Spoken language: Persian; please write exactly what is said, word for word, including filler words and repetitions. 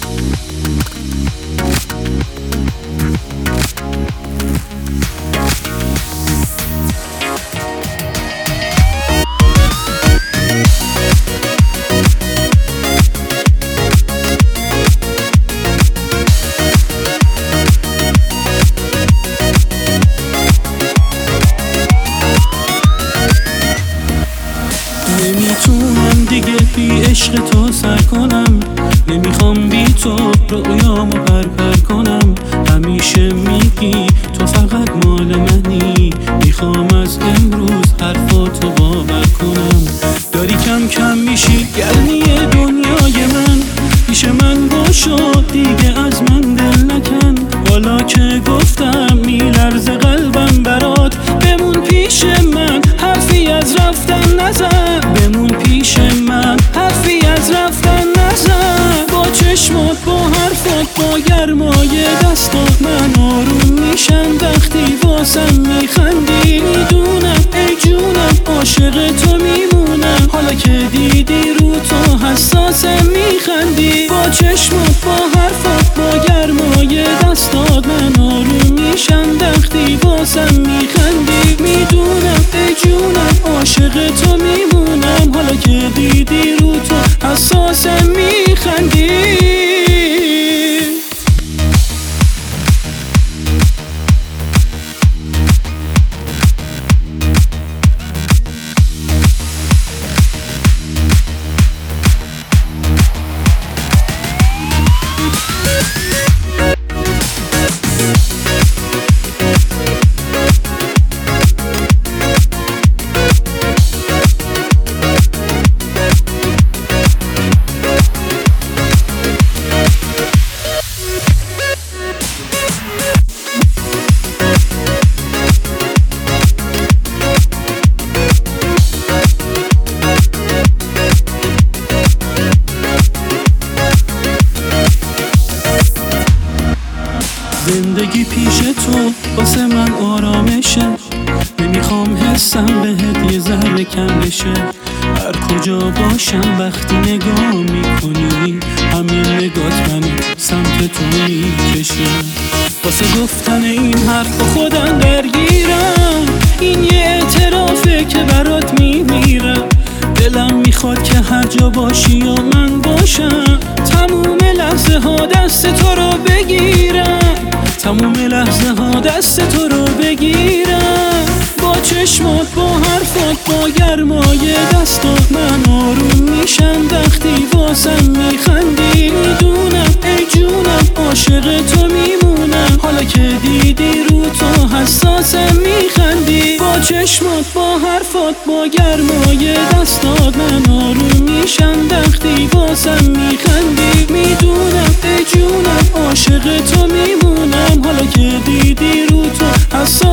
نمیتونم دیگه بی عشق تو سر کنم، نمیخوام بی تو رویامو پرپر کنم. همیشه میگی تو فقط مال منی، میخوام از امروز حرفاتو باور کنم. داری کم کم میشی گرمی دنیای من، پیش من باشو دیگه از من دل نکن. حالا که گفتم میلرزه قلبم برات، بمون پیش من حرفی از رفتن نزن. بمون پیش من حرفی از رفتن نزن. با چشمات با حرفات با گرمای دستات من آروم میشم وقتی واسم میخندی. میدونم ای جونم عاشق تو میمونم، حالا که دیدی رو تو حساسم میخندی. با چشمات با حرفات با گرمای دستات من آروم میشم وقتی واسم میخندی. میدونم ای جونم عاشق تو میمونم، حالا که دیدی رو تو حساسم میخندی. زندگی پیش تو واسه من آرامشه، نمیخوام حسم بهت یه ذره کم بشه. هر کجا باشم وقتی نگاه میکنی، همین نگات منو سمت تو میکشه. واسه گفتن این حرف خودم درگیرم، این یه اعترافه که برات میمیرم. دلم میخواد که هر جا باشی و من باشم، تموم لحظه ها دست تو رو بگیرم. تموم لحظه ها دست تو رو بگیرم. با چشمات با حرفات با گرمای دستات من آروم میشم وقتی واسم میخندی. میدونم ای جونم عاشق تو میمونم، حالا که دیدی رو تو حساسم میخندی. با چشمات با حرفات با گرمای دستات من آروم میشم وقتی واسم میخندی. میدونم ای جونم عاشق تو میمونم، حالا که دیدی رو تو حساسم